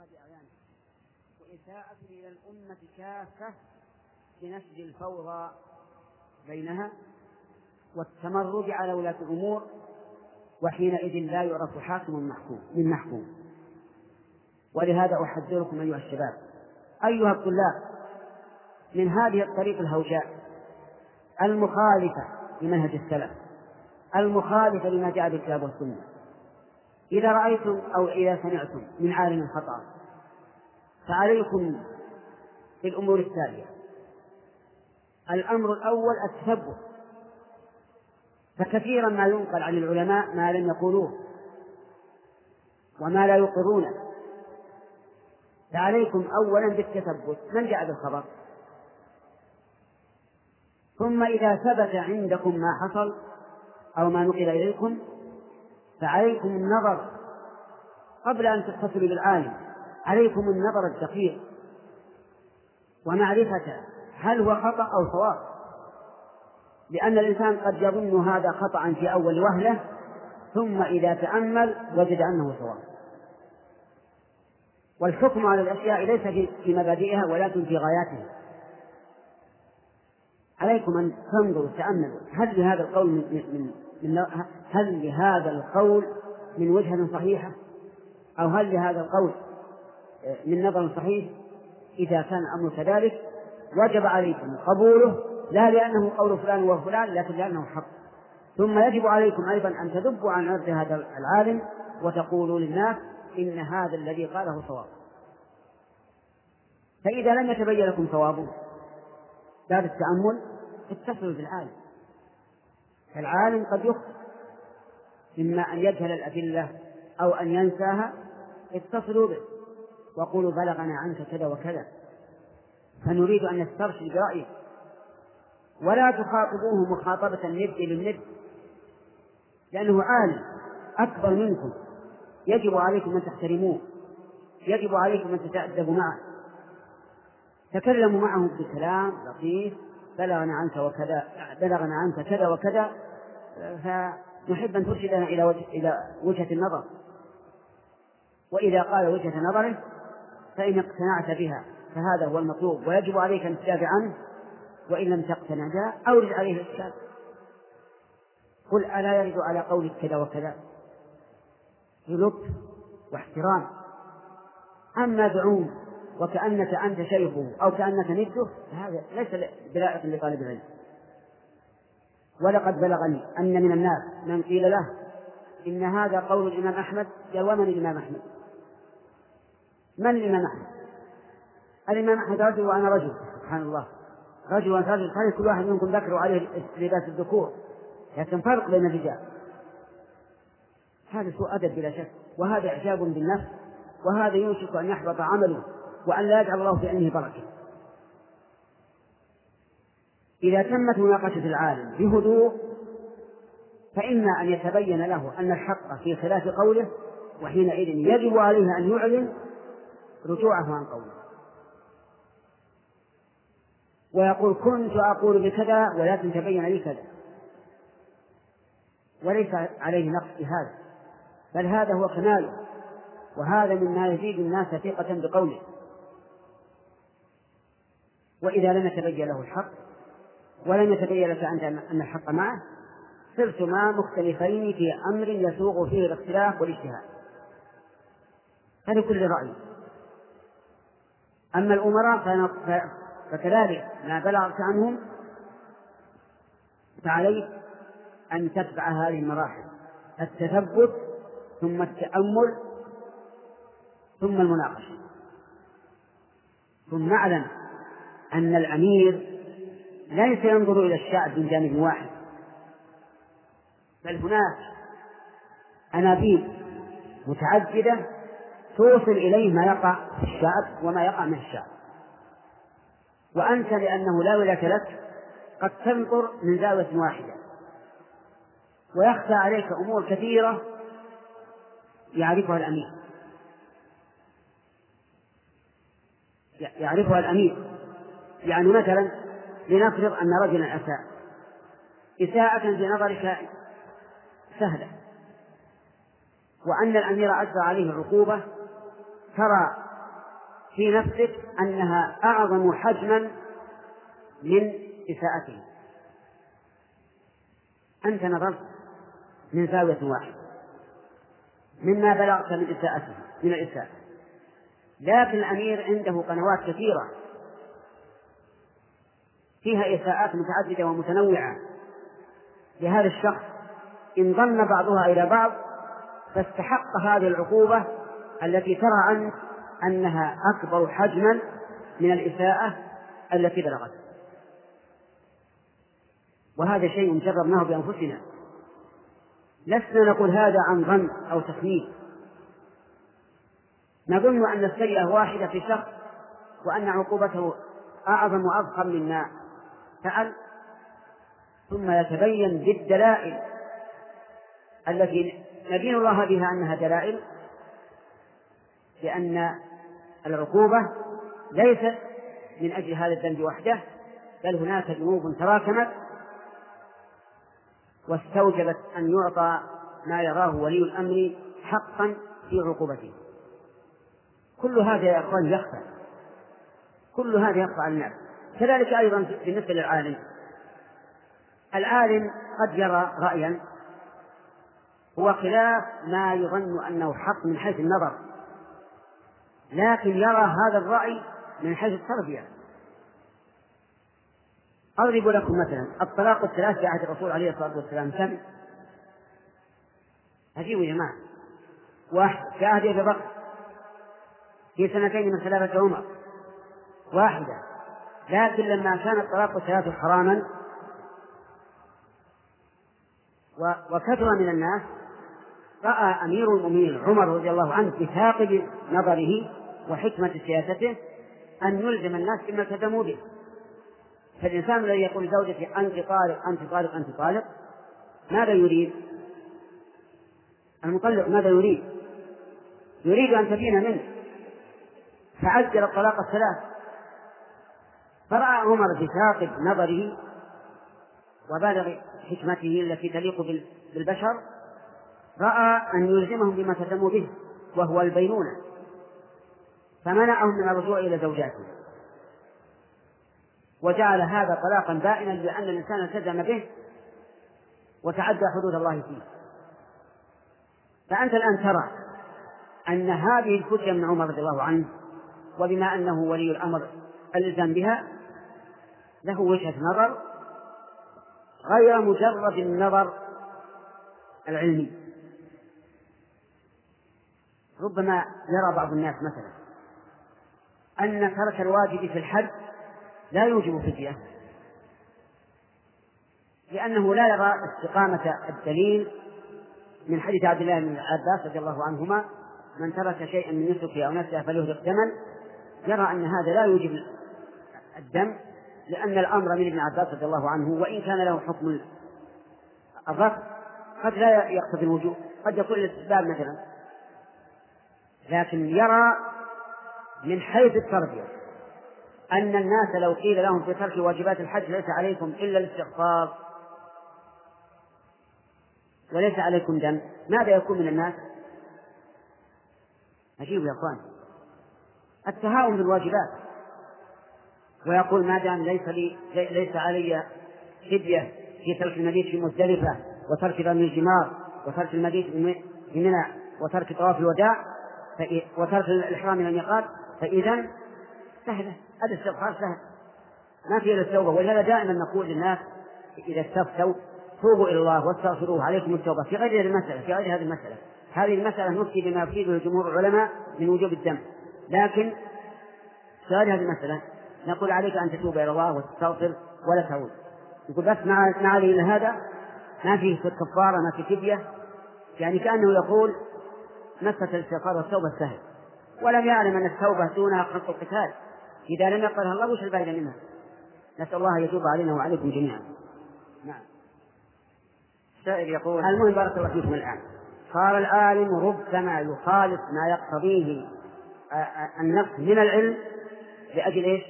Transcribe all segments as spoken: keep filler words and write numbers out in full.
بأعيانه، وإساءة إلى الأمة كافة بنسج الفوضى بينها والتمرد على ولاة الأمور، وحينئذ لا يعرف حاكم من محكوم. ولهذا أحذركم أيها الشباب أيها الطلاب من هذه الطريق الهوجاء المخالفة لمنهج السلف، المخالفة لما جاء بالكتاب والسنة. إذا رأيتم أو إذا سمعتم من عالم خطأ فعليكم بالأمور التالية: الأمر الأول التثبت، فكثيرا ما ينقل عن العلماء ما لم يقولوه وما لا يقرونه، فعليكم أولا بالتثبت من جاء بالخبر. ثم إذا ثبت عندكم ما حصل أو ما نقل إليكم فعليكم النظر قبل أن تتصلوا بالعالم، عليكم النظر الدقيق ومعرفة هل هو خطأ أو صواب، لأن الإنسان قد يظن هذا خطأ في أول وهلة ثم إذا تأمل وجد أنه صواب. والحكم على الأشياء ليس في مبادئها ولكن في غاياتها. عليكم أن تنظروا تأملوا هل لهذا القول من, من, من هل لهذا القول من وجهة صحيحة أو هل لهذا القول من نظر صحيح. إذا كان الأمر كذلك وجب عليكم قبوله، لا لأنه قول فلان وفلان لكن لأنه حق. ثم يجب عليكم أيضا أن تذبوا عن عرض هذا العالم وتقولوا للناس إن هذا الذي قاله صواب. فإذا لم يتبين لكم صوابه بعد التأمل اتصلوا بالعالم، فالعالم قد يخطئ، إما أن يجهل الأدلة أو أن ينساها. اتصلوا به وقولوا بلغنا عنك كذا وكذا، فنريد أن نسترشد برأيه، ولا تخاطبوه مخاطبة الند للند، لأنه عالم أكبر منكم، يجب عليكم أن تحترموه، يجب عليكم أن تتأدبوا معه. تكلموا معه بكلام لطيف: بلغنا عنك وكذا، بلغنا عنك كذا وكذا، فنحب أن ترشدنا إلى وجه إلى وجهة النظر. وإذا قال وجهة نظره فإن اقتنعت بها فهذا هو المطلوب، ويجب عليك أن تدافع عنه، وإن لم تقتنع بها أورد عليه الإشكال. قل ألا يرد على قولك كذا وكذا بلطف واحترام. أما دعوم وكأنك أنت شيخه أو كأنك نده فهذا ليس بلائق لطالب العلم. ولقد بلغني أن من الناس من قيل له إن هذا قول الإمام أحمد، قال: ومن الإمام أحمد؟ من الإمام أحمد؟ الإمام أحمد رجل وأنا رجل، سبحان الله، رجل وأنا رجل، صحيح كل واحد منكم ذكر عليه لباس الذكور، لكن فرق بين الرجال. هذا سوء أدب بلا شك، وهذا إعجاب بالنفس، وهذا يوشك أن يحبط عمله وأن لا يجعل الله في علمه بركة. إذا تمت مناقشة العالم بهدوء فإما أن يتبين له أن الحق في خلاف قوله، وحينئذ يجب عليه أن يعلن رجوعه عن قوله ويقول: كنت أقول بكذا ولكن تبين لي كذا، وليس عليه نقص في هذا، بل هذا هو كماله، وهذا مما يزيد الناس ثقة بقوله. وإذا لم يتبين له الحق ولم يتبين لك أنت أن الحق معه صرتما مختلفين في أمر يسوغ فيه الاختلاف والاجتهاد، فلكل رأي. أما الأمراء فكذلك ما بلغت عنهم فعليك أن تتبع هذه المراحل: التثبت ثم التأمل ثم المناقشة. ثم اعلم أن الأمير ليس ينظر إلى الشعب من جانب واحد، بل هناك أنابيب متعددة توصل إليه ما يقع في الشعب وما يقع من الشعب، وأنت لأنه لا ولاية لك قد تنظر من زاوية واحدة، ويخفى عليك أمور كثيرة يعرفها الأمير يعرفها الأمير يعني مثلا لنفرض أن رجلا أساء إساءة في نظرك سهلة، وأن الأمير أجرى عليه العقوبة ترى في نفسك أنها أعظم حجما من إساءته، أنت نظرت من زاوية واحدة مما بلغت من إساءته من الإساءة، لكن الأمير عنده قنوات كثيرة فيها إساءات متعددة ومتنوعة لهذا الشخص، إن ضم بعضها إلى بعض فاستحق هذه العقوبة التي ترى عنك أنها أكبر حجما من الإساءة التي بلغت. وهذا شيء جربناه بأنفسنا، لسنا نقول هذا عن ظن أو تخمين، نظن أن السيئة واحدة في شخص وأن عقوبته أعظم وأضخم مما فعل، ثم يتبين بالدلائل التي ندين الله بها أنها دلائل لأن العقوبة ليست من أجل هذا الذنب وحده، بل هناك ذنوب تراكمت واستوجبت أن يعطى ما يراه ولي الأمر حقا في عقوبته. كل هذا يا أخوان يخفى، كل هذا يخفى عن الناس. كذلك أيضا بالنسبة للعالم، العالم قد يرى رأيا هو خلاف ما يظن أنه حق من حيث النظر، لكن يرى هذا الرأي من حيث التربية. أضرب لكم مثلا الطلاق الثلاث في عهد الرسول عليه الصلاة والسلام كم؟ أجيبوا يا جماعة. واحد في عهد أبي بكر في سنتين من خلافة عمر واحدة، لكن لما كان الطلاق الثلاث حراما وكثر من الناس، رأى أمير المؤمنين عمر رضي الله عنه بثاقب نظره وحكمة سياسته أن يلزم الناس بما التزموا به. فالإنسان الذي يقول لزوجته أنت طالق أنت طالق أنت طالق، ماذا يريد؟ المطلق ماذا يريد؟ يريد أن تبين منه، فعجل الطلاق الثلاث. فرأى عمر بثاقب نظره وبالغ حكمته التي تليق بالبشر، رأى أن يلزمهم بما التزموا به وهو البينونة، فمنعهم من الرجوع إلى زوجاتهم، وجعل هذا طلاقا بائنا لأن الإنسان التزم به وتعدى حدود الله فيه. فأنت الآن ترى أن هذه الفتية من عمر رضي الله عنه، وبما أنه ولي الأمر الإلزام بها، له وجهة نظر غير مجرد النظر العلمي. ربما يرى بعض الناس مثلا أن ترك الواجب في الحج لا يوجب فدية، لأنه لا يرى استقامة الدليل من حديث عبد الله بن عباس رضي الله عنهما من ترك شيئا من نسكه أو نفسه فليهرق دما، يرى أن هذا لا يوجب الدم، لأن الأمر من ابن عباس رضي الله عنه وإن كان له حكم الرفع قد لا يقتضي الوجوب، قد يكون الاستحباب مثلا، لكن يرى من حيث التربية أن الناس لو قيل لهم في ترك واجبات الحج ليس عليكم إلا الاستغفار وليس عليكم دم، ماذا يكون من الناس؟ عجيب يا أخوان، التهاون بالواجبات، ويقول ما دام ليس لي ليس علي فدية في ترك المبيت في مزدلفة وترك رمي الجمار وترك المبيت في منى وترك طواف الوداع وترك الإحرام من الميقات، فإذا سهلة، هذا الاستغفار سهل ما فيه إلا التوبة. ولهذا دائما نقول للناس إذا استفتوا توبوا إلى الله واستغفروه عليكم التوبة في غير هذه المسألة في غير هذه المسألة هذه المسألة نفتي بما يفيده جمهور العلماء من وجوب الدم، لكن في هذه المسألة نقول عليك أن تتوب إلى الله وتستغفر ولا تعود. يقول بس مع مع إلى هذا ما فيه كفارة ما فيه فدية، يعني كأنه يقول مسألة الاستغفار والتوبة سهل، ولم يعلم أن التوبة دونها خلق القتال، إذا لم يقلها الله وش الفائدة منها؟ نسأل الله يتوب علينا وعليكم جميعا. نعم. السائل يقول المهم بارك الله فيكم الآن صار العالم ربما يخالف ما يقتضيه النفس من العلم لأجل إيش؟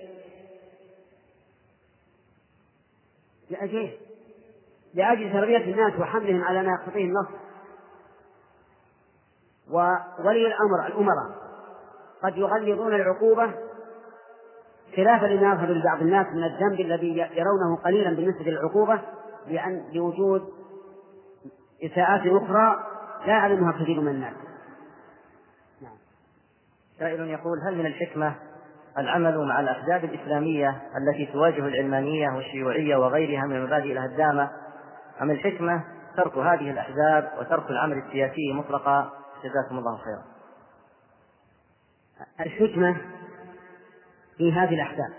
لأجل لأجل تربية الناس وحملهم على ما يقتضيه النص. وولي الأمر الأمراء قد يغلظون العقوبة خلافا لما يظهر لبعض الناس من الذنب الذي يرونه قليلا بالنسبة للعقوبة لأن لوجود إساءات أخرى لا يعلمها كثير من الناس. نعم. سائل يقول: هل من الحكمة العمل مع الأحزاب الإسلامية التي تواجه العلمانية والشيوعية وغيرها من المبادئ الهدامة، أم الحكمة ترك هذه الأحزاب وترك العمل السياسي مطلقا؟ جزاكم الله خيرا. الحكمة في هذه الأحزاب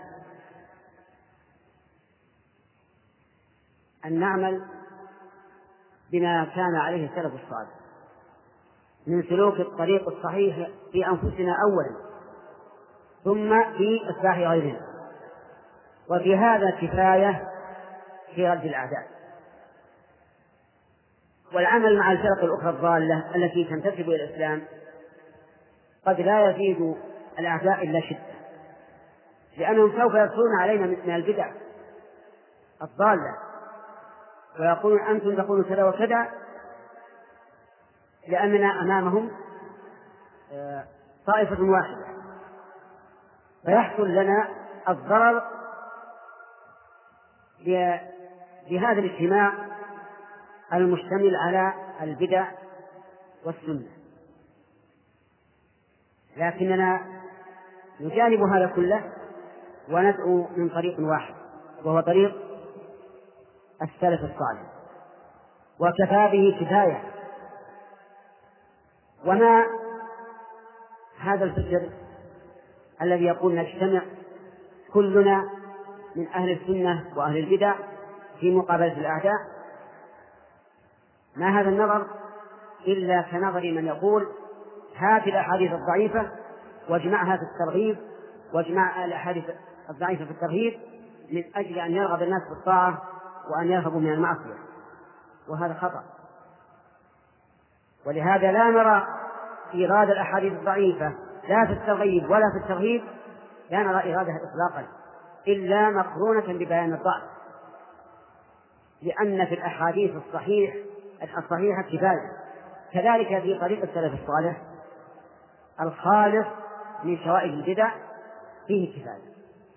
أن نعمل بما كان عليه السلف الصالح من سلوك الطريق الصحيح في أنفسنا أولا، ثم في إصلاح غيرنا، وفي هذا كفاية في رد الأعداء. والعمل مع الفرق الأخرى الضالة التي تنتسب إلى الإسلام قد لا يزيد الأعداء إلا شدة، لأنهم سوف يدخلون علينا من البدع الضالة ويقولون أنتم تقولون كذا وكذا، لأننا أمامهم طائفة واحدة، فيحصل لنا الضرر بهذا الاجتماع المشتمل على البدع والسنة. لكننا نجانب هذا كله وندعو من طريق واحد، وهو طريق السلف الصالح، وكفى به كفاية. وما هذا الفكر الذي يقول نجتمع كلنا من أهل السنة وأهل البدع في مقابلة الأعداء، ما هذا النظر إلا كنظر من يقول هات الأحاديث الضعيفة واجمعها في الترغيب، واجمع الأحاديث الضعيفة في الترهيب من أجل أن يرغب الناس بالطاعة وأن يرهبوا من المعصية، وهذا خطأ. ولهذا لا نرى إيراد الأحاديث الضعيفة لا في الترغيب ولا في الترهيب، لا نرى إيرادها إطلاقا إلا مقرونة ببيان الضعف، لأن في الأحاديث الصحيح الصحيحة كفاية. كذلك في طريق السلف الصالح الخالص من شوائب البدع فيه كفاية.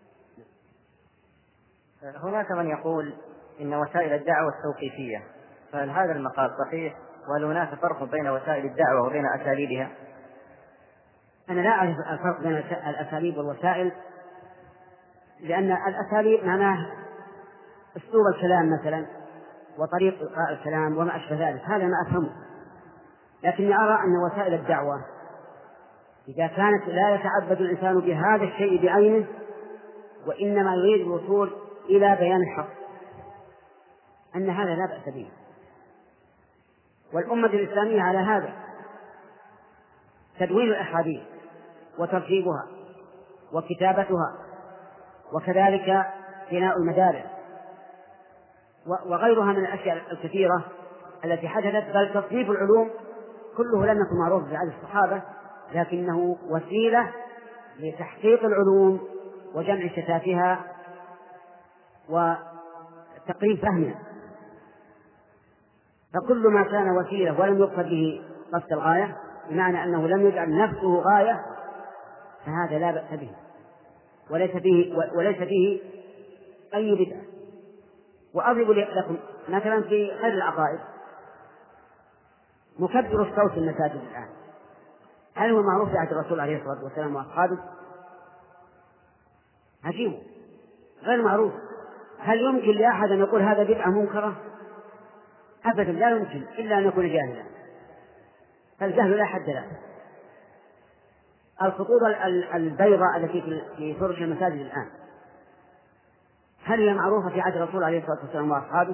هناك من يقول إن وسائل الدعوة التوقيفية، فهل هذا المقال صحيح؟ وهل هناك فرق بين وسائل الدعوة وبين أساليبها؟ أنا لا أعرف الفرق بين الأساليب والوسائل، لأن الأساليب معناه أسلوب الكلام مثلا وطريق إلقاء الكلام وما أشبه ذلك، هذا ما أفهمه. لكني أرى أن وسائل الدعوة إذا كانت لا يتعبد الإنسان بهذا الشيء بعينه وإنما يريد الوصول إلى بيان الحق، أن هذا لا بأس به. والأمة الإسلامية على هذا، تدوين الأحاديث وترتيبها وكتابتها، وكذلك بناء المدارس وغيرها من الأشياء الكثيرة التي حدثت، بل تصنيف العلوم كله لم يكن معروف في عهد الصحابة، لكنه وسيلة لتحقيق العلوم وجمع شتاتها وتقريب فهمها. فكل ما كان وسيلة ولم يقصد به قصد الغاية، بمعنى أنه لم يجعل نفسه غاية، فهذا لا بأس به وليس فيه وليس فيه أي بدعة. وأضرب لكم مثلا في خير العقائد مكبر الصوت في المساجد الآن، هل هو معروف في عهد الرسول عليه الصلاة والسلام وأصحابه؟ عجيب، غير معروف. هل يمكن لأحد أن يقول هذا بدعة منكرة؟ أبدا لا يمكن، إلا أن يكون جاهلا، فالجهل لا حد له. الخطوط البيضاء التي في فرش المساجد الآن هل هي معروفة في عهد الرسول عليه الصلاة والسلام وأصحابه؟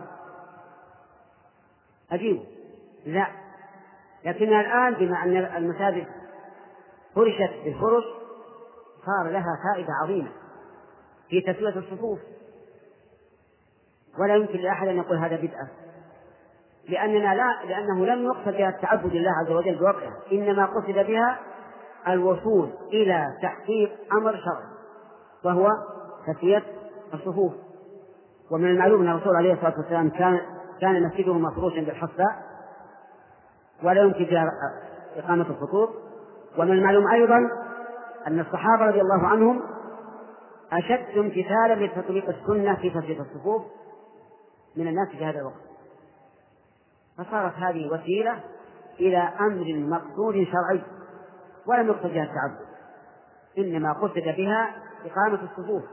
عجيب، لا. لكنها الآن بما أن المساجد فرشت بالفرش صار لها فائدة عظيمة في تسوية الصفوف، ولا يمكن لأحد أن يقول هذا بدعة، لأننا لا لأنه لم يقصد بها التعبد لله عز وجل بوقعها، إنما قصد بها الوصول إلى تحقيق أمر شرعي وهو تسوية الصفوف. ومن المعلوم أن الرسول عليه الصلاة والسلام كان كان مسجده مفروشا بالحصباء ولا يمكن فيها إقامة الخطوط. ومن المعلوم أيضا أن الصحابة رضي الله عنهم أشد امتثالا لتطبيق السنة في تسوية الصفوف من الناس في هذا الوقت، فصارت هذه وسيلة إلى أمر مقصود شرعي ولم يقصد بها التعبد، إنما قصد بها إقامة الصفوف.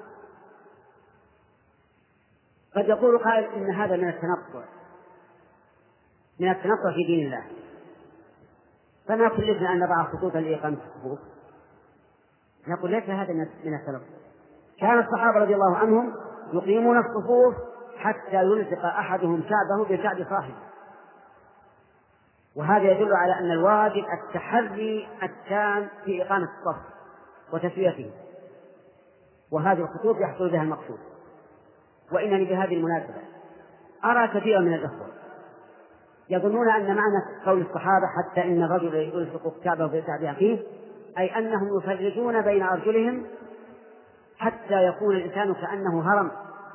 قد يقول قائل إن هذا من التنطع من التنطع في دين الله، فما كلفنا أن نضع خطوطا لإقامة الصفوف؟ نقول ليس هذا من التنطع. كان الصحابة رضي الله عنهم يقيمون الصفوف حتى يلصق أحدهم شعبه بشعب صاحبه، وهذا يدل على أن الواجب التحري التام في إقامة الصف وتسويته، وهذه الخطوط يحصل بها المقصود. وإنني بهذه المناسبة أرى كثيرا من الأخوة يظنون أن معنى قول الصحابة حتى إن الرجل يلصق كعبه بشعب أخيه أي أنهم يفرجون بين أرجلهم حتى يكون الإنسان كأنه هرم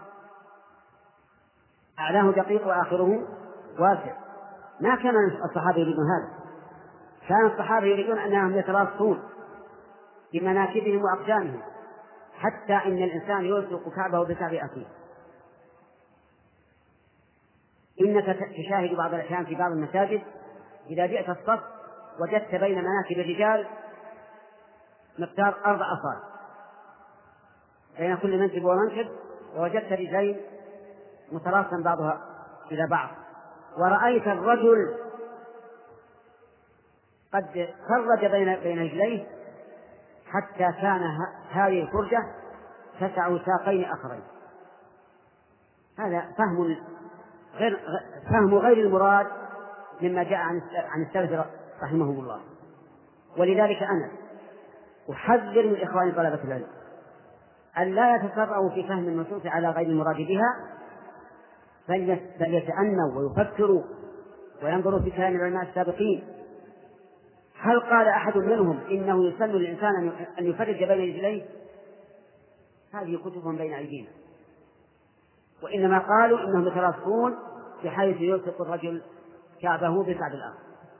أعلاه دقيق وآخره واسع. ما كان الصحابة يريدون هذا، كان الصحابة يريدون أنهم يتراصون بمناكبهم وأقدامهم حتى إن الإنسان يلصق كعبه بكعب أخيه. إنك تشاهد بعض الأحيان في بعض المساجد إذا جئت الصف وجدت بين مناكب الرجال مقدار أربع أصابع بين كل منكب ومنكب، ووجدت رجلين متراصا بعضها إلى بعض، ورأيت الرجل قد فرج بين بين رجليه حتى كان هذه الفرجة تسع ساقين آخرين. هذا فهم غير فهم غير المراد مما جاء عن السلف رحمهم الله. ولذلك أنا أحذر من إخواني طلبة العلم أن لا يتسرعوا في فهم النصوص على غير المراد بها، بل يتأنوا ويفكروا وينظروا في كلام العلماء السابقين. هل قال أحد منهم إنه يسن للإنسان أن يفرج بين رجليه؟ هذه كتبهم بين أيدينا، وإنما قالوا إنهم يتراصون بحيث يلصق الرجل كعبه بكعب الآخر.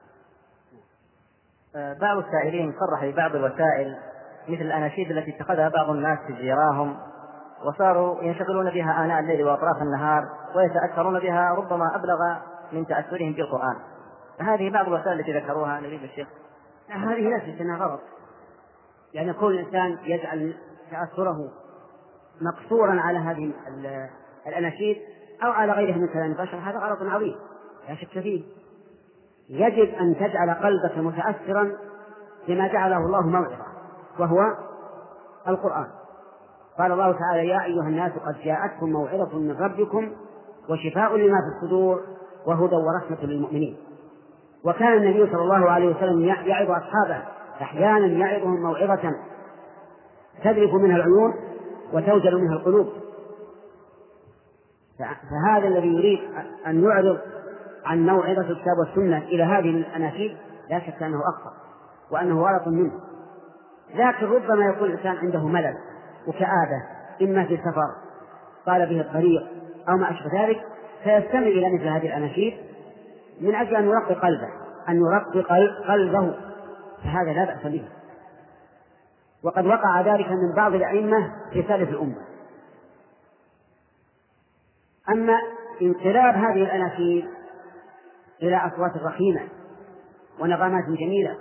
بعض السائلين صرح ببعض الوسائل مثل الأناشيد التي اتخذها بعض الناس في جيراهم وصاروا ينشغلون بها آناء الليل وأطراف النهار ويتأثرون بها ربما أبلغ من تأثرهم بالقرآن، فهذه بعض الوسائل التي ذكروها نريد الشيخ. هذه ليست انها غلط، يعني كل انسان يجعل تاثره مقصورا على هذه الاناشيد او على غيرها من كلام البشر هذا غلط عظيم لا شك فيه. يجب ان تجعل قلبك متاثرا بما جعله الله موعظه وهو القران. قال الله تعالى: يا ايها الناس قد جاءتكم موعظه من ربكم وشفاء لما في الصدور وهدى ورحمه للمؤمنين. وكان النبي صلى الله عليه وسلم يعظ أصحابه أحيانا يعظهم موعظة تذرف منها العيون وتوجل منها القلوب. فهذا الذي يريد أن يعرض عن موعظة الكتاب والسنة إلى هذه الأناشيد لا شك أنه أخطأ وأنه غلط منه. لكن ربما يكون الإنسان عنده ملل وكآبة إما في سفر طال به الطريق أو ما أشبه ذلك فيستمع إلى مثل هذه الأناشيد من أجل أن يرقق قلبه أن يرقق قلبه فهذا لا بأس به. وقد وقع ذلك من بعض الأئمة في سلف الأمة. أما انقلاب هذه الأناشيد إلى أصوات رخيمة ونغمات جميلة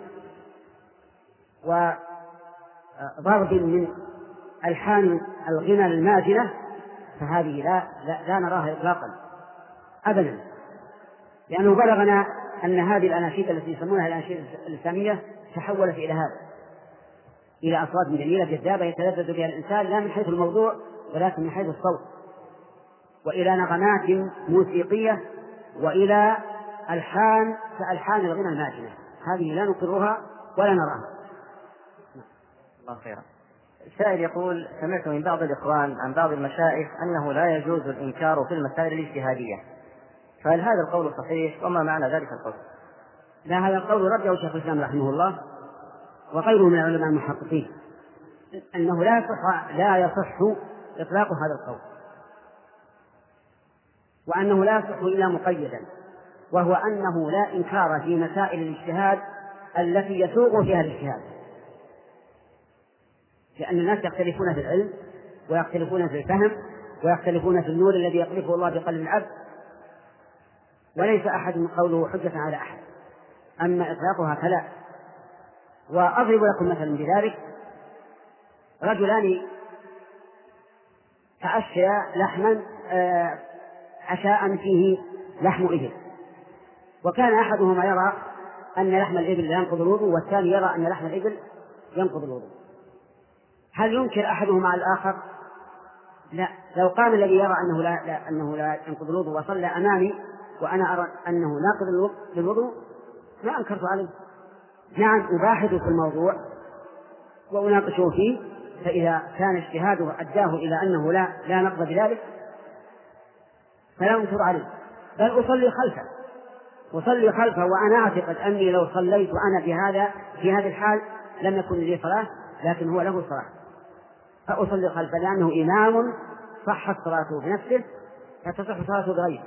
وضرب من ألحان الغنى الماجنة فهذه لا, لا, لا نراها إطلاقا أبدا، لأنه بلغنا أن هذه الأناشيد التي يسمونها الأناشيد الإسلامية تحولت إلى هذا، إلى أصوات جميلة جذابة يتلذذ بها الإنسان لا من حيث الموضوع ولكن من حيث الصوت، وإلى نغمات موسيقية وإلى ألحان كألحان الغنى الماجنة. هذه لا نقرها ولا نراها. الله خيرا. السائل يقول: سمعت من بعض الإخوان عن بعض المشايخ أنه لا يجوز الإنكار في المسائل الاجتهادية، فهل هذا القول صحيح وما معنى ذلك القول؟ لا، هذا القول رده شيخ الإسلام رحمه الله وغيره من العلماء المحققين أنه لا يصح لا يصح إطلاق هذا القول، وأنه لا يصح إلا مقيدا، وهو أنه لا إنكار في مسائل الاجتهاد التي يسوغ فيها الاجتهاد. لأن الناس يختلفون في العلم ويختلفون في الفهم ويختلفون في النور الذي يقذفه الله بقلب العبد، وليس أحد قوله حجة على أحد، أما إطلاقها فلا. وأضرب لكم مثلا بذلك: رجلان تعشيا لحما عشاء فيه لحم إبل، وكان أحدهما يرى أن لحم الإبل لا ينقض الوضوء، والثاني يرى أن لحم الإبل ينقض الوضوء. هل ينكر أحدهما على الآخر؟ لا. لو قام الذي يرى أنه لا, لا, أنه لا ينقض الوضوء وصلى أمامي وأنا أرى أنه ناقض للوضوء ما أنكرت عليه. نعم، أباحث في الموضوع وأناقشه فيه، فإذا كان اجتهاده أداه إلى أنه لا لا نقض بذلك فلا أنكر عليه، بل أصلي خلفه أصلي خلفه وأنا أعتقد أني لو صليت أنا بهذا في هذه الحال لم يكن لي صلاة، لكن هو له صلاة، فأصلي خلفه لأنه إمام صحت صلاته بنفسه فتصح صلاته بغيره.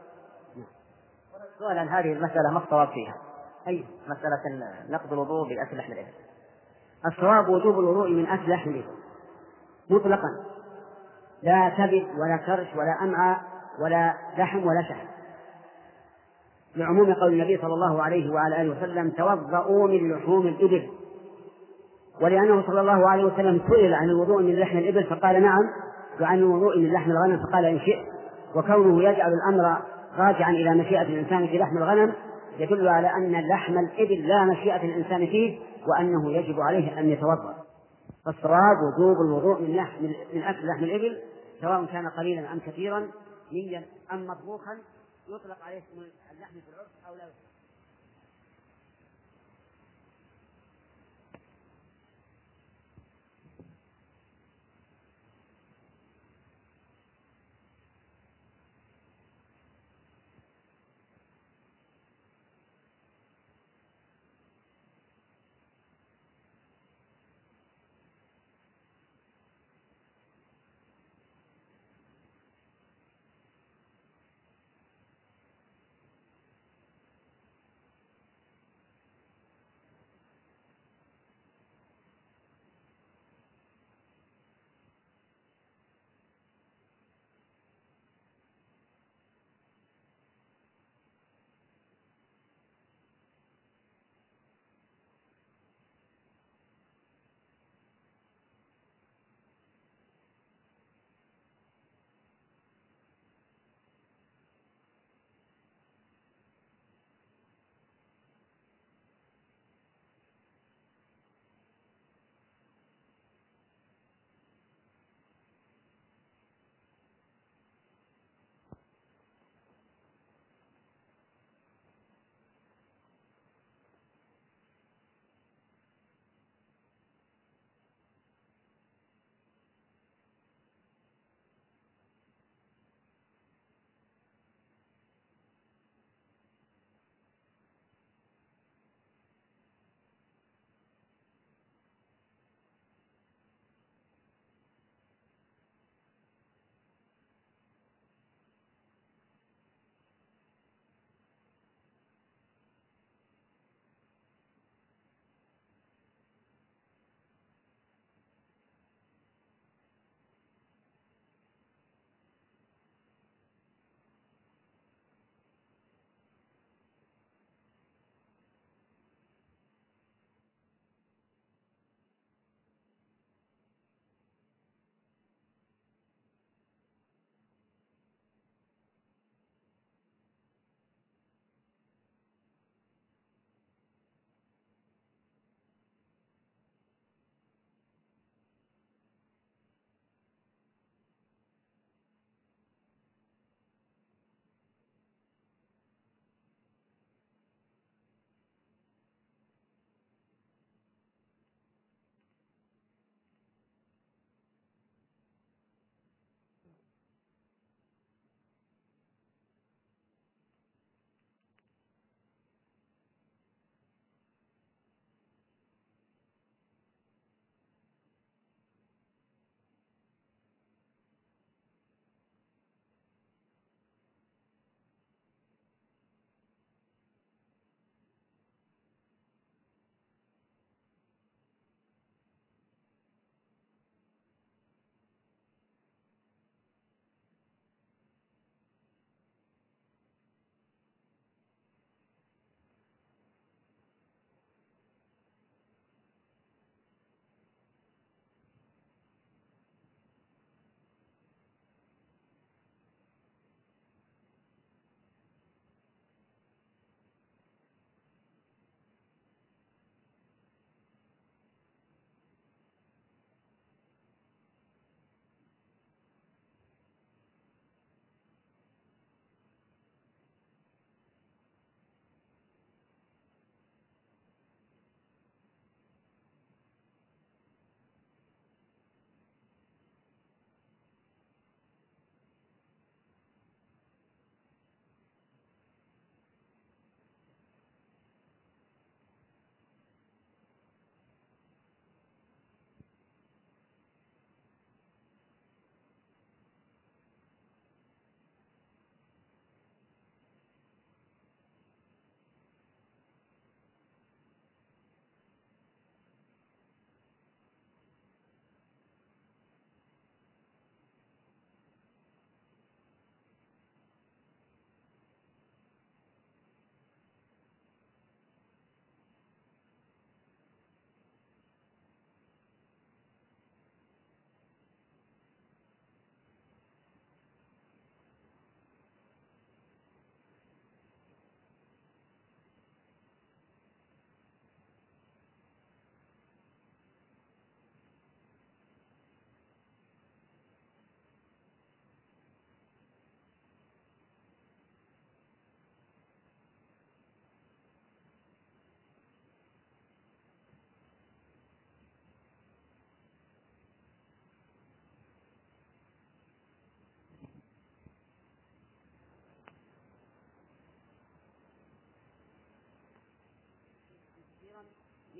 سؤال: هذه المسألة ما الصواب فيها؟ أي مسألة نقض الوضوء بأكل لحم الإبل. الصواب وجوب الوضوء من أكل لحم الإبل مطلقا، لا كبد ولا كرش ولا أمعاء ولا لحم ولا شحم، لعموم قول النبي صلى الله عليه وعلى آله وسلم: توضؤوا من لحوم الإبل. ولأنه صلى الله عليه وسلم سئل عن الوضوء من لحم الإبل فقال نعم، وعن الوضوء من لحم الغنم فقال إن شئت. وكونه يجعل الأمر راجعا إلى مشيئة الإنسان في لحم الغنم يدل على أن لحم الإبل لا مشيئة الإنسان فيه، وأنه يجب عليه أن يتوضأ. فالصواب وجوب الوضوء من لحم من أكل لحم الإبل، سواء كان قليلا أم كثيرا، نيا أم مطبوخا، يطلق عليه اسم اللحم في العرف أو لا يطلق.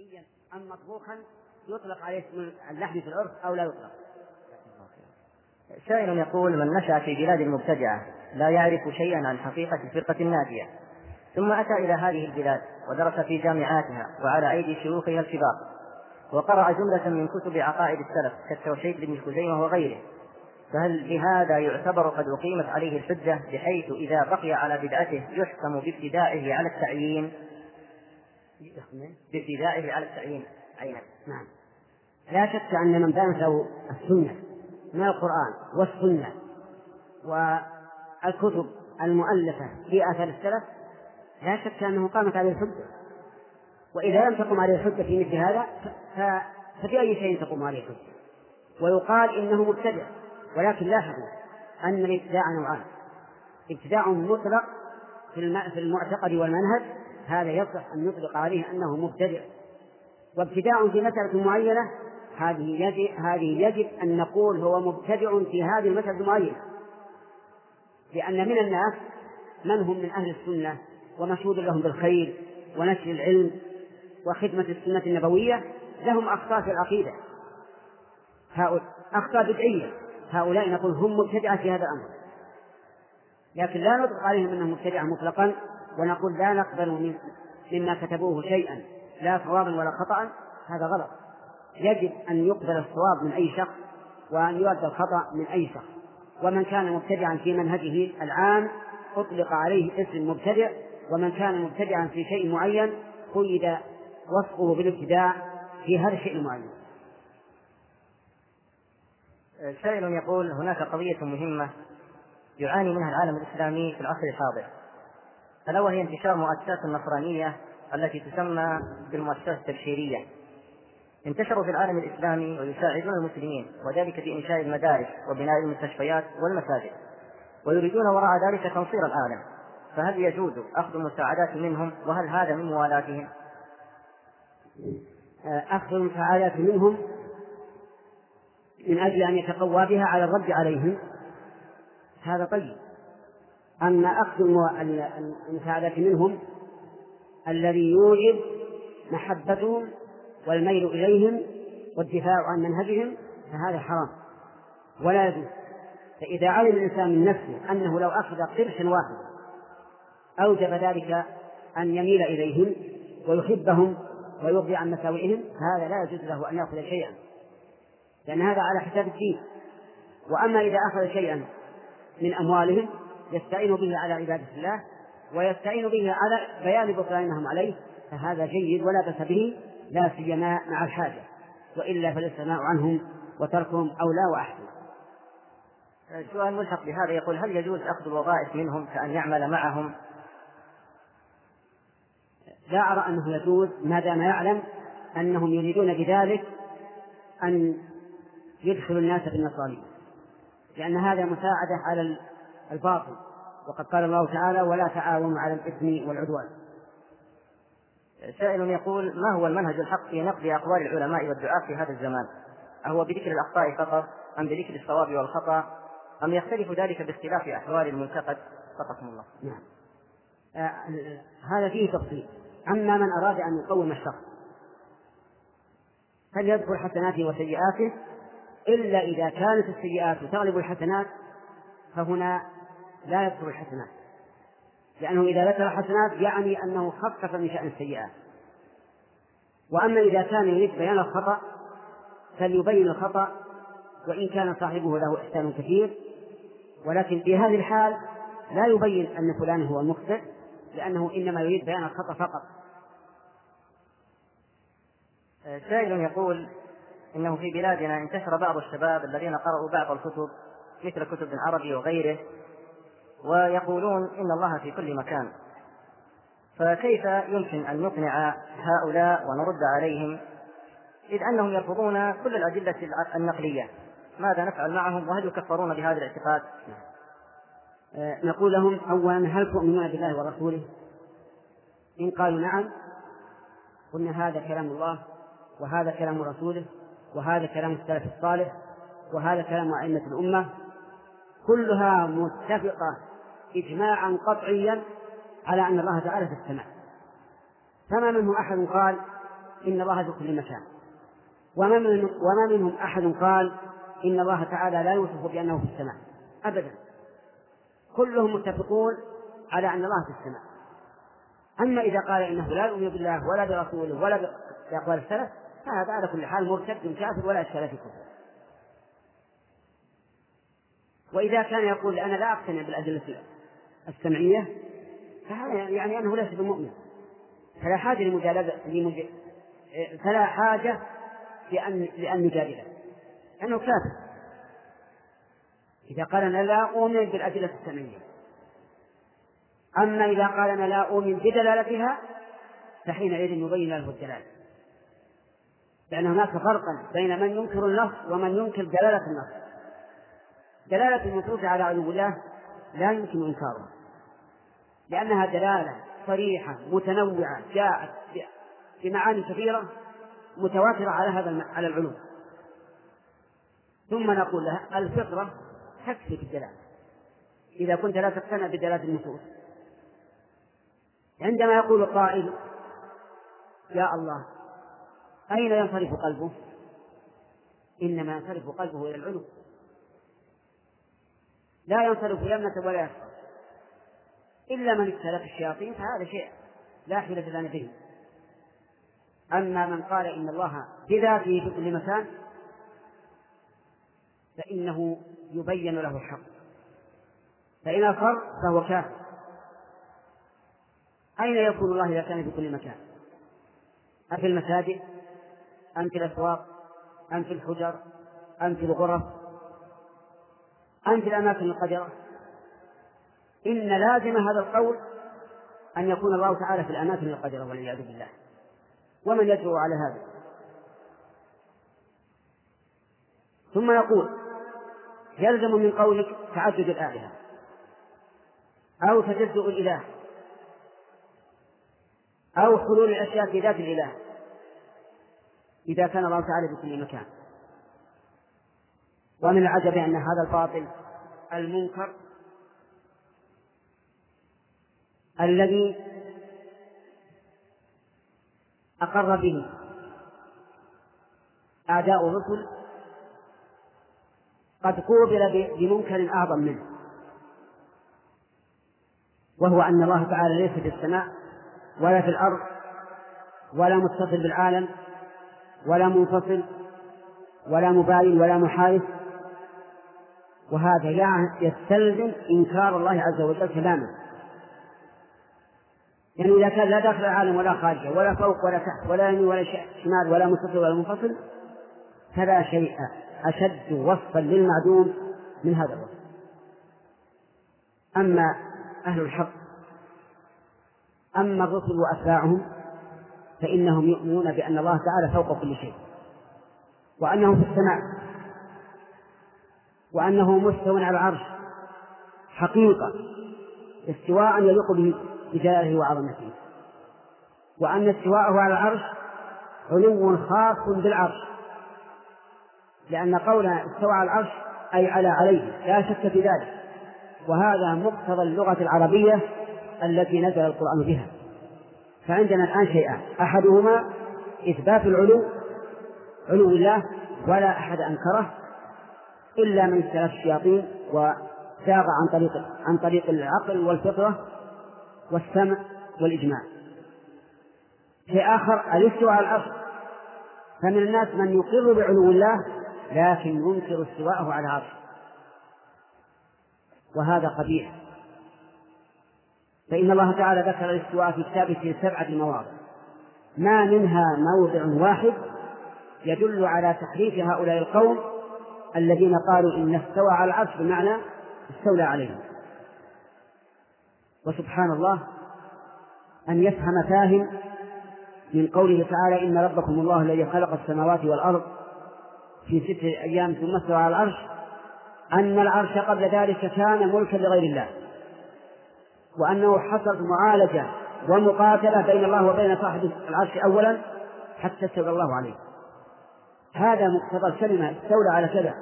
حيا أم مطبوخا يطلق عليه اسم اللحم في العرف أو لا يطلق؟ سائل يقول: من نشأ في بلاد المبتدعة لا يعرف شيئا عن حقيقة الفرقة الناجية، ثم أتى إلى هذه البلاد ودرس في جامعاتها وعلى أيدي شيوخها الكبار، وقرأ جملة من كتب عقائد السلف كالتوحيد لابن خزيمة وغيره، فهل بهذا يعتبر قد أقيمت عليه الحجة، بحيث إذا بقي على بدعته يحكم بابتدائه على التعيين بابتدائه على التعيين عينا؟ نعم، لا شك أن من بانت له السنة من القرآن والسنة والكتب المؤلفة في آثار السلف لا شك أنه قامت عليه الحجة، وإذا لم تقم عليه الحجة في مثل هذا فبأي شيء تقوم عليه الحجة؟ ويقال إنه مبتدع، ولكن لاحظوا أن الابتداع نوعان: ابتداع مطلق في المعتقد والمنهج، هذا يصح أن يطلق عليه أنه مبتدع، وابتداع في مسألة معينة، هذه يجب, هذه يجب أن نقول هو مبتدع في هذه المسألة المعينة، لأن من الناس من هم من أهل السنة ومشهود لهم بالخير ونشر العلم وخدمة السنة النبوية، لهم أخطاء في العقيدة، هؤلاء أخطاء بدعية، هؤلاء نقول هم مبتدعة في هذا الأمر، لكن لا نطلق عليهم أنهم مبتدعة مطلقا، ونقول لا نقبل مما كتبوه شيئا لا صوابا ولا خطأ، هذا غلط. يجب أن يقبل الصواب من أي شخص وأن يرد الخطأ من أي شخص، ومن كان مبتدعا في منهجه العام أطلق عليه اسم مبتدع، ومن كان مبتدعا في شيء معين قيد وصفه بالابتداع في هذا الشيء المعين. سائل يقول: هناك قضية مهمة يعاني منها العالم الإسلامي في العصر الحاضر، ألا وهي انتشار مؤسسات النصرانية التي تسمى بالمؤسسات التبشيرية. انتشروا في العالم الإسلامي ويساعدون المسلمين، وذلك في إنشاء المدارس وبناء المستشفيات والمساجد، ويريدون وراء ذلك تنصير العالم، فهل يجوز أخذ المساعدات منهم، وهل هذا من موالاتهم؟ أخذ المساعدات منهم من أجل أن يتقوى بها على الرد عليهم هذا طيب، أما أخذ المساعدات منهم الذي يوجب محبتهم والميل إليهم والدفاع عن منهجهم فهذا حرام ولا يجوز. فإذا علم الإنسان من نفسه أنه لو أخذ قرشا واحدا أوجب ذلك أن يميل إليهم ويحبهم ويرضي عن مساوئهم، فهذا لا يجوز له أن يأخذ شيئا، لأن هذا على حساب الدين. وأما إذا أخذ شيئا من أموالهم يستعين به على عبادة الله ويستعين به على بيان بطلانهم عليه فهذا جيد ولا بأس به، لا سيما مع الحاجة، وإلا فالاستغناء عنهم وتركهم أولى وأحسن. سؤال ملحق بهذا يقول: هل يجوز أخذ الوظائف منهم كأن يعمل معهم؟ لا أرى أنه يجوز ما دام يعلم أنهم يريدون بذلك أن يدخلوا الناس في النصرانية، لأن هذا مساعدة على الباطل، وقد قال الله تعالى: ولا تعاونوا على الإثم والعدوان. سائل يقول: ما هو المنهج الحق في نقد أقوال العلماء والدعاة في هذا الزمان؟ أهو بذكر الأخطاء فقط أم بذكر الصواب والخطأ أم يختلف ذلك باختلاف أحوال المنتقد؟ فقكم الله. نعم. آه هذا فيه تفصيل. أما من أراد أن يقوم الشخص فليذكر حسناته وسيئاته، إلا إذا كانت السيئات تغلب الحسنات فهنا لا يذكر الحسنات، لأنه إذا ذكر الحسنات يعني أنه خفف من شأن السيئات. وأما إذا كان يريد بيان الخطأ فليبين الخطأ وإن كان صاحبه له إحسان كثير، ولكن في هذه الحال لا يبين أن فلان هو المخطئ، لأنه إنما يريد بيان الخطأ فقط. سائل يقول: إنه في بلادنا انتشر بعض الشباب الذين قرأوا بعض الكتب مثل كتب ابن عربي وغيره، ويقولون إن الله في كل مكان، فكيف يمكن أن نقنع هؤلاء ونرد عليهم إذ أنهم يرفضون كل الأدلة النقلية؟ ماذا نفعل معهم وهل يكفرون بهذا الاعتقاد؟ أه نقول لهم: أولا هل تؤمنون بالله ورسوله؟ إن قالوا نعم قلنا هذا كلام الله وهذا كلام رسوله وهذا كلام السلف الصالح وهذا كلام أئمة الأمة، كلها متفقة إجماعا قطعيا على أن الله تعالى في السماء، فما منه أحد قال إن الله في كل مكان، وما, من وما منهم أحد قال إن الله تعالى لا يوصف بأنه في السماء أبدا، كلهم متفقون على أن الله في السماء. أما إذا قال إنه لا يؤمن بالله ولا برسوله ولا بأقوال السلف فهذا على كل حال مرتد كافر ولا إشكال في كفره. وإذا كان يقول أنا لا أقتنع بالأدلة السمعية فهذا يعني أنه ليس بمؤمن، فلا حاجة لمجالدة لمج... فلا حاجة لأن لأن نجادله لأنه كافر. إذا قال أنا لا أؤمن بالأدلة السمعية، أما إذا قال أنا لا أؤمن بدلالتها فحينئذ يبين له الدلالة، لأن هناك فرقا بين من ينكر النص ومن ينكر دلالة النص. دلالة النصوص على علو الله لا يمكن إنكارها، لأنها دلالة صريحة متنوعة جاءت بمعاني كثيرة متواترة على هذا على العلو. ثم نقول لها الفطرة تكفي بالدلالة إذا كنت لا تقتنع بدلالة النصوص. عندما يقول قائل يا الله أين ينصرف قلبه؟ إنما ينصرف قلبه إلى العلو، لا ينصرف يمنة ولا يسرى، إلا من ابتلى الشياطين فهذا شيء لا حيلة لنا به. أما من قال إن الله بذاته في كل مكان فإنه يبين له الحق، فإن أصر فهو كافر. أين يكون الله إذا كان في كل مكان؟ أفي المساجد أم في الأسواق أم في الحجر أم في الغرف أم في الأماكن القذرة؟ إن لازم هذا القول أن يكون الله تعالى في الأماكن القذرة والعياذ بالله، ومن يدعو على هذا. ثم يقول يلزم من قولك تعدد الآلهة أو تجزؤ الإله أو حلول الأشياء في ذات الإله إذا كان الله تعالى في كل مكان. ومن العجب أن هذا الباطل المنكر الذي أقر به أعداء الرسل قد قوبل بمنكر أعظم منه، وهو أن الله تعالى ليس في السماء ولا في الأرض ولا متصل بالعالم ولا منفصل ولا مباين ولا محايد، وهذا يستلزم إنكار الله عز وجل تماما. يعني إذا كان لا داخل العالم ولا خارجه ولا فوق ولا تحت ولا يمين ولا شمال ولا متصل ولا منفصل فلا شيء أشد وصفا للمعدوم من هذا الوصف. أما أهل الحق أما الرسل وأتباعهم فإنهم يؤمنون بأن الله تعالى فوق كل شيء، وأنه في السماء، وأنه مستوى على العرش حقيقة استواء يليق به بجلاله وعظمته، وأن استواءه على العرش علو خاص بالعرش، لأن قولنا استوى على العرش أي على عليه لا شك في ذلك، وهذا مقتضى اللغة العربية التي نزل القرآن بها. فعندنا الآن شيئان، أحدهما إثبات العلو علو الله ولا أحد أنكره إلا من استلف الشياطين وزاغ عن طريق عن طريق العقل والفطرة والسمع والإجماع. شيء آخر الاستواء على العرش، فمن الناس من يقر بعلو الله لكن ينكر استواءه على العرش، وهذا قبيح. فإن الله تعالى ذكر الاستواء في كتابه في سبعة مواضع ما منها موضع واحد يدل على تحريف هؤلاء القوم الذين قالوا إن استوى على العرش بمعنى استولى عليه. وسبحان الله أن يفهم فاهم من قوله تعالى إن ربكم الله الذي خلق السماوات والأرض في ستة أيام ثم استوى على العرش أن العرش قبل ذلك كان ملكا لغير الله، وأنه حصلت معالجة ومقاتلة بين الله وبين صاحب العرش أولا حتى استولى الله عليه. هذا مقتضى الكلمة استولى على كذا.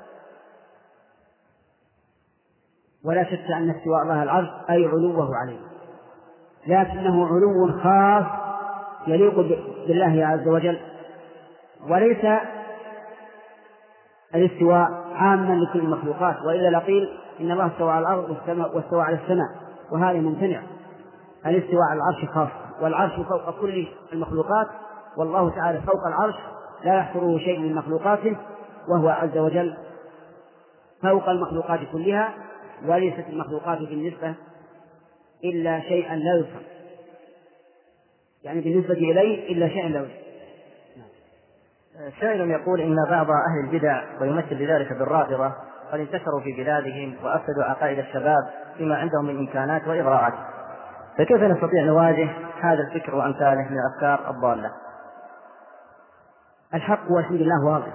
ولا شك أن استواء الله على العرش أي علوه عليه، لكنه علو خاص يليق بالله عز وجل، وليس الاستواء عاما لكل المخلوقات، وإلا لقيل إن الله استوى على الأرض واستوى على السماء، وهذا ممتنع. الاستواء على العرش خاص، والعرش فوق كل المخلوقات، والله تعالى فوق العرش لا يحصره شيء من مخلوقاته، وهو عز وجل فوق المخلوقات كلها، وليست المخلوقات بالنسبة إلا شيئا لا يفهم، يعني بالنسبة إليه إلا شيئا لا يفهم. سائل يقول إن بعض أهل البدع ويمثل بذلك بالرافضة قد انتشروا في بلادهم وأفسدوا عقائد الشباب بما عندهم من إمكانات وإغراءات، فكيف نستطيع نواجه هذا الفكر وأمثاله من الأفكار الضالة؟ الحق والحمد لله واضح،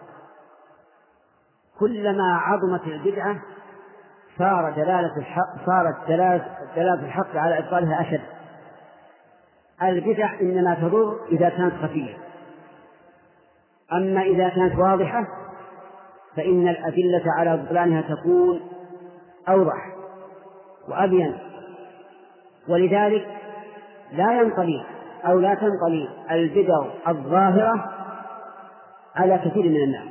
كلما عظمت البدعة صار دلالة الحق صارت دلالة الحق على إبطالها أشد. البدع إنما تضر إذا كانت خفية، أما إذا كانت واضحة فإن الأدلة على بطلانها تكون أوضح وأبين، ولذلك لا ينطلي أو لا تنطلي البدع الظاهرة على كثير من الناس.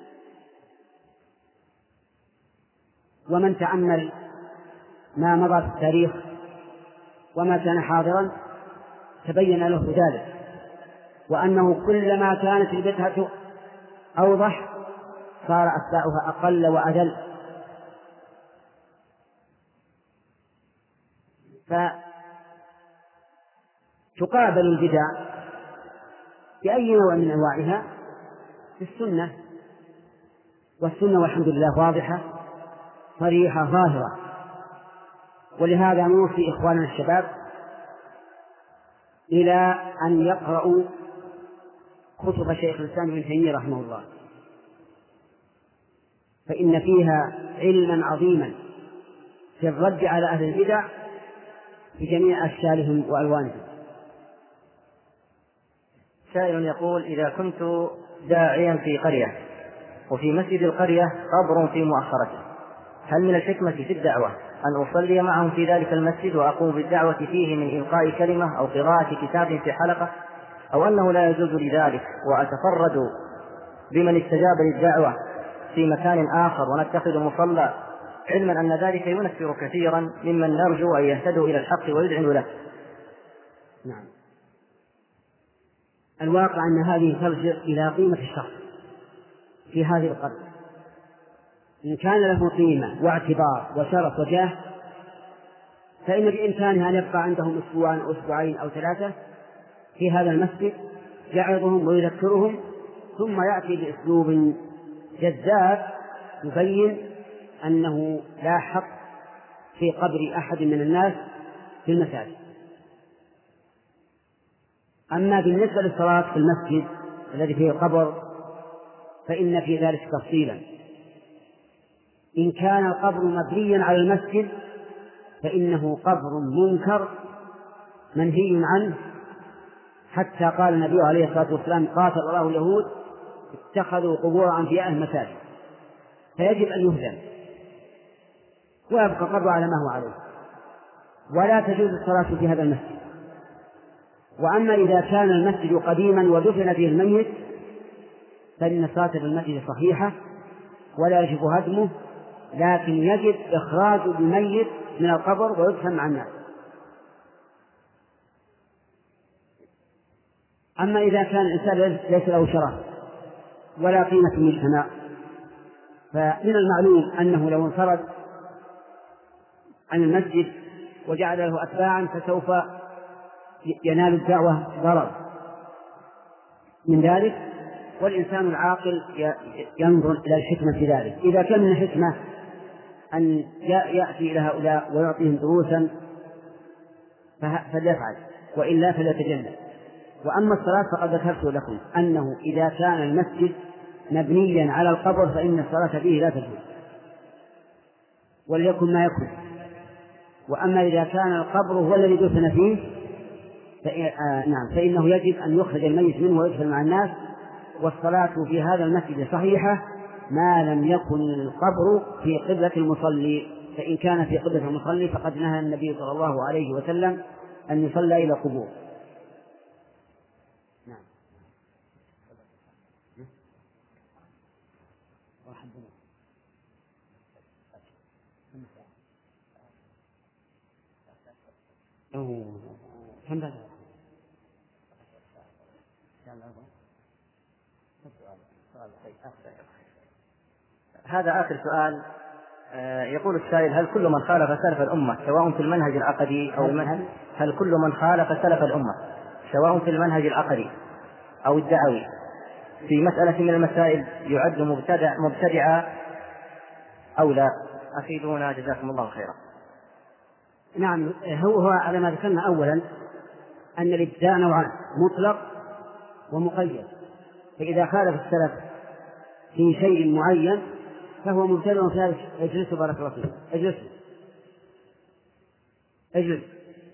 ومن تأمل ما مضى في التاريخ وما كان حاضرا تبين له ذلك، وأنه كلما كانت البدعة أوضح صار أتباعها أقل وأذل. فتقابل البدع بأي نوع من أنواعها في السنة، والسنة والحمد لله واضحة صريحة ظاهرة. ولهذا نوصي إخواننا الشباب إلى أن يقرأوا كتب شيخ الإسلام ابن تيمية رحمه الله، فإن فيها علما عظيما في الرد على أهل البدع في جميع أشكالهم وألوانهم. سائل يقول: إذا كنت داعيا في قرية وفي مسجد القرية قبر في مؤخرته، هل من الحكمة في الدعوة أن أصلي معهم في ذلك المسجد وأقوم بالدعوة فيه من إلقاء كلمة أو قراءة كتاب في حلقة، أو أنه لا يجوز لذلك وأتفرد بمن استجاب للدعوة في مكان آخر ونتخذ مصلى، علما أن ذلك ينفر كثيرا ممن نرجو أن يهتدوا إلى الحق ويدعنوا له؟ نعم، الواقع أن هذه ترجع إلى قيمة الشخص في هذه القرية. إن كان له قيمة واعتبار وشرف وجاه فإن بإمكانه أن يبقى عندهم أسبوعا أو أسبوعين أو ثلاثة في هذا المسجد يعظهم ويذكرهم، ثم يأتي بأسلوب جذاب يبين أنه لا حق في قبر أحد من الناس في المساجد. أما بالنسبة للصلاة في المسجد الذي فيه القبر فإن في ذلك تفصيلا. إن كان القبر مبنيا على المسجد فإنه قبر منكر منهي عنه، حتى قال النبي عليه الصلاة والسلام: قاتل الله اليهود اتخذوا قبور أنبيائهم مساجد، فيجب أن يهدم ويبقى القبر على ما هو عليه، ولا تجوز الصلاة في هذا المسجد. وأما إذا كان المسجد قديما ودفن فيه الميت فإن الصلاة في المسجد صحيحة ولا يجب هدمه، لكن يجب إخراج الميت من القبر ويدفن مع الناس. أما إذا كان الإنسان ليس له شرف ولا قيمة في المجتمع فمن المعلوم أنه لو انفرد عن المسجد وجعل له أتباعا فسوف ينال الدعوة ضرر من ذلك، والإنسان العاقل ينظر إلى الحكمة في ذلك. إذا كان من الحكمة أن يأتي إلى هؤلاء ويعطيهم دروسا فليفعل، وإلا فليتجنب. وأما الصلاة فقد ذكرت لكم أنه إذا كان المسجد مبنيا على القبر فإن الصلاة فيه لا تجوز وليكن ما يكن. وأما إذا كان القبر هو الذي دفن فيه آه نعم فإنه يجب أن يخرج الميت منه ويدفن مع الناس. والصلاة في هذا المسجد صحيحة ما لم يكن القبر في قبلة المصلي، فإن كان في قبلة المصلي فقد نهى النبي صلى الله عليه وسلم أن يصلى إلى قبور. كم بدأ؟ هذا آخر سؤال. يقول السائل: هل كل من خالف سلف الأمة سواء في المنهج العقدي أو المنهج هل كل من خالف سلف الأمة سواء في المنهج العقدي أو الدعوي في مسألة من المسائل يعد مبتدع مبتدعا أو لا؟ أفيدونا جزاكم الله خيرا. نعم، هو هو على ما ذكرنا أولا أن الابتداع نوعان: مطلق ومقيد. فإذا خالف السلف في شيء معين فهو مبتدع في هذا. اجلسوا بارك الله فيكم، اجلسوا اجلس.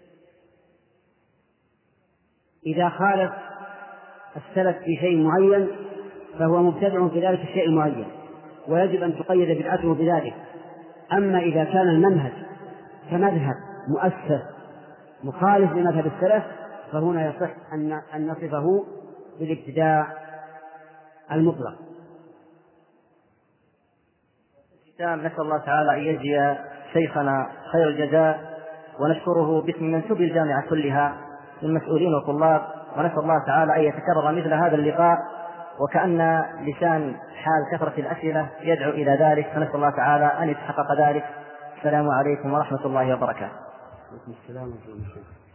إذا خالف السلف في شيء معين فهو مبتدع في ذلك الشيء المعين، ويجب أن تقيد بدعته بذلك. أما إذا كان المنهج كمذهب مؤسس مخالف لمذهب السلف فهنا يصح أن أن نصفه بالابتداع المطلق. نسأل الله تعالى أن يجزي شيخنا خير الجزاء، ونشكره باسم منسوب الجامعة كلها من مسؤولين وطلاب، ونسأل الله تعالى أن يتكرر مثل هذا اللقاء، وكأن لسان حال كثرة الأسئلة يدعو إلى ذلك، فنسأل الله تعالى أن يتحقق ذلك. السلام عليكم ورحمة الله وبركاته. السلام عليكم.